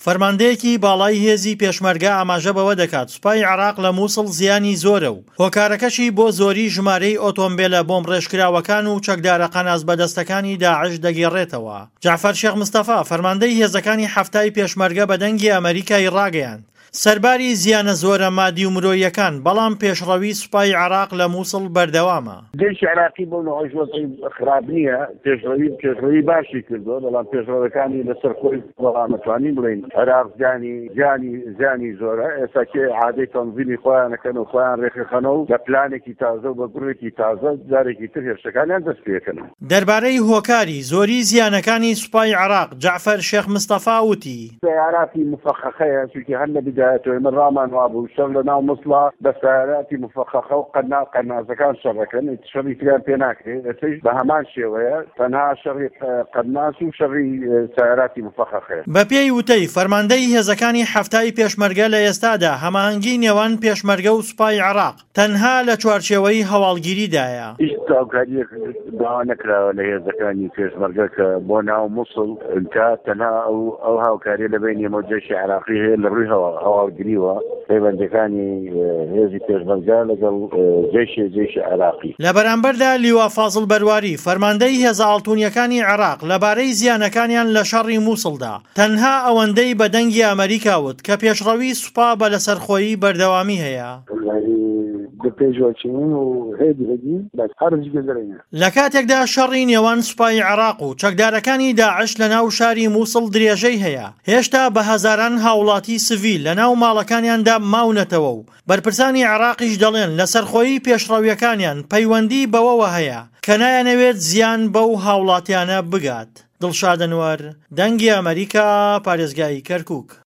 فەرماندەیەکی باڵای هێزی پێشمەرگە ئاماژە بەوە دەکات سوپای عێراق لە مووسڵ زیانی زۆرە و هۆکارەکەشی بۆ زۆری ژمارەی ئۆتۆمبیلە بۆم ڕێژکراوەکان و چەکدارە قەناز بەدەستەکانی داعش دەگێڕێتەوە. جعفەر شێخ مستەفا فەرماندەی هێزەکانی هەفتای پێشمەرگە بە دەنگی ئەمریکای ڕاگەیاند سەرباری زیانە زۆرە مادی و مرۆییەکان بەڵام پێشڕەوی سوپای عێراق لە مووسڵ بەردەوامە. گەیشتی عێراقی بۆ نەوەی خراپ نییە، پێشڕەوی باشی کردو، بەڵام پێشڕەوەکانی لەسەر خۆی وەڵامەتوانی بڵین عێراق زیانی زۆرە. ئێستا کێ عادەی تەنزیمی خۆیانەکەن و خۆیان ڕێخەخەنە و بە پلانێکی تازە و بە گوڕێکی تازە جارێکی تر هێرشەکانیان دەست پێکەن. دەربارەی هۆکاری زۆری زیانەکانی سوپای عێراق جعفەر شێخ مستەفا وتی سیاراتی مفەخەخەیە چونکە هەر لە بدایەتەوەی من ڕامان وابوو شەڕ لە ناو مووسڵا بە سیاراتی مفەخەخە و قەنازەکان شەڕەکەن، شەڕی تریان پێ ناکرێت. ئەتەش بە هەمان شێوەیە تەنها شەڕی قەناس و شەڕی سیاراتی مفەخەخەیە. بە پێی وتەی فەرماندەی هێزەکانی هەفتای پێشمەرگە لە ئێستادا هەماهەنگی نێوان پێشمەرگە و سوپای عێراق تەنها لە چوارچێوەی هەواڵگیریدایە. هیچ هاوکاریەک داوا نەکراوە لە هێزەکانی پێشمەرگە کە بۆ ناو مووسڵ تا تەنها ئەو هاوکاریە لە بینی مۆجێشی عێراقی هەیە لە ڕووی هەواڵگریوە پەیوەندەکانی هێزی پێشمەرگە لەگەڵ جێشی عێراقی. لە بەرامبەردا لیوا فازڵ بەرواری فەرماندەی هێزە ئاڵتوونیەکانی عێراق لەبارەی زیانەکانیان لە شەڕی مووسڵدا تەنها ئەوەندەی بە دەنگی ئەمریکا وت کە پێشڕەوی سوپا بە لەسەرخۆیی بەردەوامی هەیە. لە کاتێکدا شەڕی نێوان سوپای عێراق و چەکدارەکانی داعش لە ناو شاری مووسڵ درێژەی هەیە، هێشتا بە هەزاران هاوڵاتی سڤیل لە ناو ماڵەکانیاندا ماونەتەوە و بەرپرسانی عێراقیش دەڵێن لەسەرخۆیی پێشڕەویەکانیان پەیوەندی بەوەوە هەیە کە نایەنەوێت زیان بەو هاوڵاتیانە بگات. دڵشاد ئەنوەر، دەنگی ئەمریکا، پارێزگای کەرکووک.